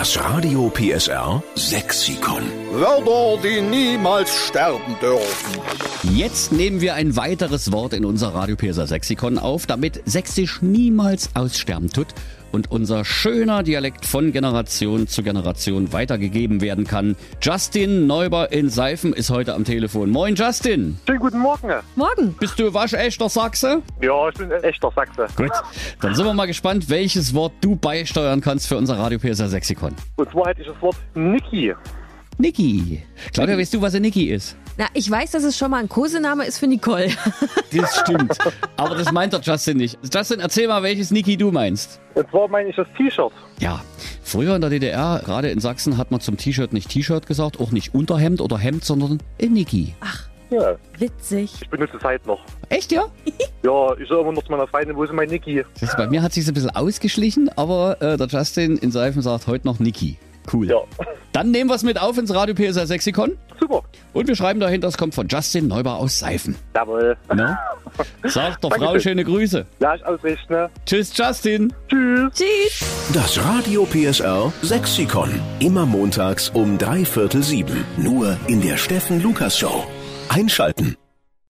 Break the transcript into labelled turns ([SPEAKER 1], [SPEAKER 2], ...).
[SPEAKER 1] Das Radio PSR Sexikon.
[SPEAKER 2] Wörter, die niemals sterben dürfen.
[SPEAKER 3] Jetzt nehmen wir ein weiteres Wort in unser Radio PSR Sexikon auf, damit Sächsisch niemals aussterben tut und unser schöner Dialekt von Generation zu Generation weitergegeben werden kann. Justin Neuber in Seifen ist heute am Telefon. Moin Justin.
[SPEAKER 4] Schönen guten Morgen.
[SPEAKER 5] Morgen.
[SPEAKER 3] Bist du waschechter Sachse?
[SPEAKER 4] Ja, ich bin ein echter Sachse.
[SPEAKER 3] Gut, dann sind wir mal gespannt, welches Wort du beisteuern kannst für unser Radio PSR Sexikon.
[SPEAKER 4] Und zwar hätte ich das Wort Niki.
[SPEAKER 3] Niki. Claudia, weißt du, was ein Niki ist?
[SPEAKER 5] Na, ich weiß, dass es schon mal ein Kosename ist für Nicole.
[SPEAKER 3] Das stimmt. Aber das meint der Justin nicht. Justin, erzähl mal, welches Niki du meinst.
[SPEAKER 4] Und zwar meine ich das T-Shirt.
[SPEAKER 3] Ja, früher in der DDR, gerade in Sachsen, hat man zum T-Shirt nicht T-Shirt gesagt, auch nicht Unterhemd oder Hemd, sondern ein Niki.
[SPEAKER 4] Ja,
[SPEAKER 5] Witzig.
[SPEAKER 4] ich benutze es halt noch.
[SPEAKER 3] Echt, ja?
[SPEAKER 4] Ja, ich sage immer noch zu meiner Freundin, wo ist mein Niki?
[SPEAKER 3] Das bei mir hat sich ein bisschen ausgeschlichen, aber der Justin in Seifen sagt heute noch Niki. Cool.
[SPEAKER 4] Ja,
[SPEAKER 3] Dann nehmen wir es mit auf ins Radio PSR Sexikon
[SPEAKER 4] super.
[SPEAKER 3] und wir schreiben dahinter, es kommt von Justin Neuber aus Seifen.
[SPEAKER 4] Jawohl.
[SPEAKER 3] No? Sagt der Frau
[SPEAKER 4] Dankeschön.
[SPEAKER 3] schöne Grüße.
[SPEAKER 4] Ja, ich ausrichten. Ne?
[SPEAKER 3] Tschüss, Justin.
[SPEAKER 4] Tschüss.
[SPEAKER 5] Tschüss.
[SPEAKER 1] Das Radio PSR Sexikon. Immer montags um 6:45. Nur in der Steffen Lukas Show. Einschalten.